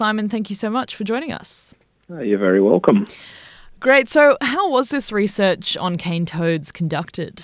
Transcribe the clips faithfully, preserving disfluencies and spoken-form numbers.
Simon, thank you so much for joining us. Uh, you're very welcome. Great. So how was this research on cane toads conducted?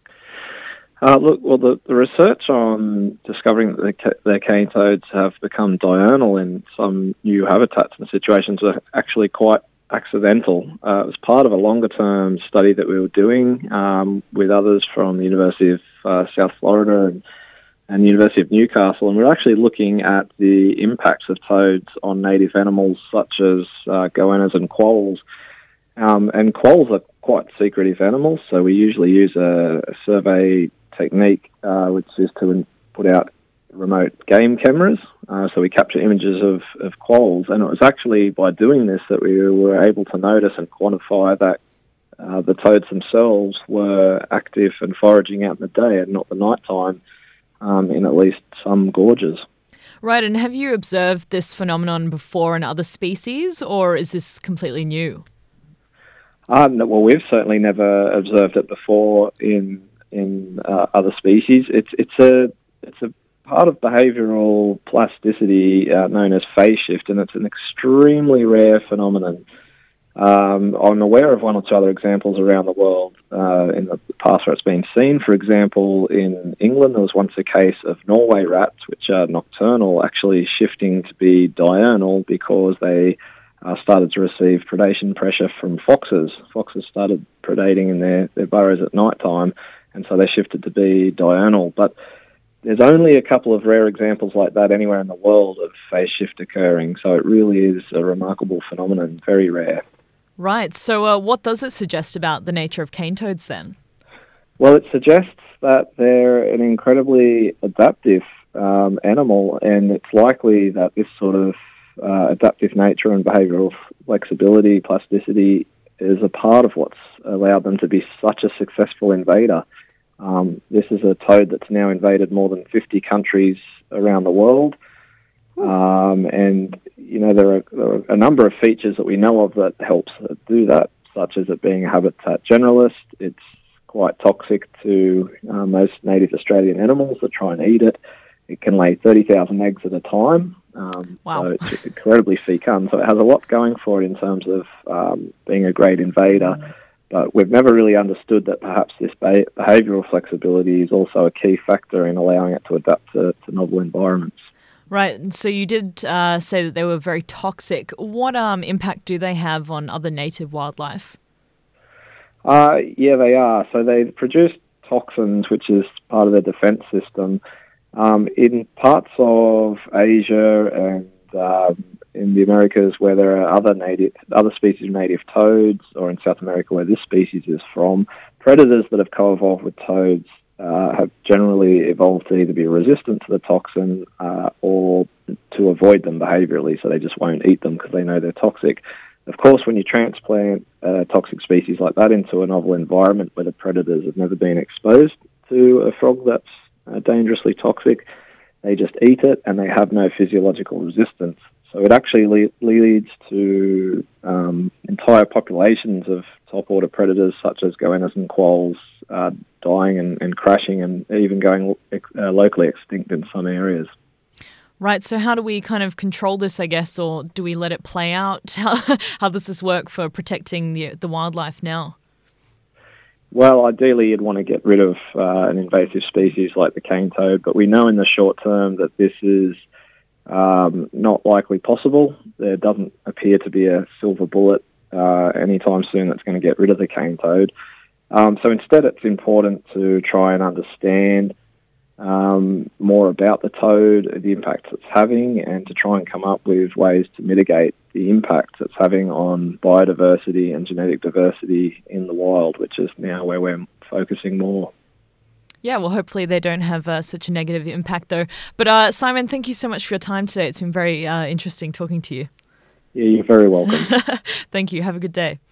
Uh, look, well, the, the research on discovering that the, ca- the cane toads have become diurnal in some new habitats and situations are actually quite accidental. Uh, it was part of a longer-term study that we were doing um, with others from the University of uh, South Florida and, and the University of Newcastle, and we we're actually looking at the impacts of toads on native animals such as uh, goannas and quolls. Um, and quolls are quite secretive animals, so we usually use a, a survey technique, uh, which is to put out remote game cameras. Uh, so we capture images of, of quolls, and it was actually by doing this that we were able to notice and quantify that uh, the toads themselves were active and foraging out in the day and not the night time um, in at least some gorges. Right, and have you observed this phenomenon before in other species, or is this completely new? Um, well, we've certainly never observed it before in in uh, other species. It's it's a it's a part of behavioural plasticity uh, known as phase shift, and it's an extremely rare phenomenon. Um, I'm aware of one or two other examples around the world uh, in the past where it's been seen. For example, in England, there was once a case of Norway rats, which are nocturnal, actually shifting to be diurnal because they uh, started to receive predation pressure from foxes. Foxes started predating in their, their burrows at night time, and so they shifted to be diurnal. But there's only a couple of rare examples like that anywhere in the world of phase shift occurring, so it really is a remarkable phenomenon, very rare. Right, so uh, what does it suggest about the nature of cane toads then? Well, it suggests that they're an incredibly adaptive um, animal, and it's likely that this sort of uh, adaptive nature and behavioural flexibility, plasticity, is a part of what's allowed them to be such a successful invader. Um, this is a toad that's now invaded more than fifty countries around the world. Um, and, you know, there are, there are a number of features that we know of that helps do that, such as it being a habitat generalist. It's quite toxic to uh, most native Australian animals that try and eat it. It can lay thirty thousand eggs at a time. Um, wow. So it's incredibly fecund. So it has a lot going for it in terms of um, being a great invader. Mm. But we've never really understood that perhaps this be- behavioural flexibility is also a key factor in allowing it to adapt to, to novel environments. Right, and so you did uh, say that they were very toxic. What um, impact do they have on other native wildlife? Uh, yeah, they are. So they produce toxins, which is part of their defence system. Um, in parts of Asia and um, in the Americas where there are other native, other species of native toads, or in South America where this species is from, predators that have co-evolved with toads uh, have generally evolved to either be resistant to the toxin uh, or to avoid them behaviourally, so they just won't eat them because they know they're toxic. Of course, when you transplant a toxic species like that into a novel environment where the predators have never been exposed to a frog that's uh, dangerously toxic, they just eat it and they have no physiological resistance. So it actually le- leads to um, entire populations of top-order predators such as goannas and quolls uh, dying and, and crashing and even going uh, locally extinct in some areas. Right, so how do we kind of control this, I guess, or do we let it play out? How, how does this work for protecting the, the wildlife now? Well, ideally you'd want to get rid of uh, an invasive species like the cane toad, but we know in the short term that this is um, not likely possible. There doesn't appear to be a silver bullet uh, anytime soon that's going to get rid of the cane toad. Um, so instead it's important to try and understand um, more about the toad, the impacts it's having, and to try and come up with ways to mitigate the impacts it's having on biodiversity and genetic diversity in the wild, which is now where we're focusing more. Yeah, well, hopefully they don't have uh, such a negative impact, though. But uh, Simon, thank you so much for your time today. It's been very uh, interesting talking to you. Yeah, you're very welcome. Thank you. Have a good day.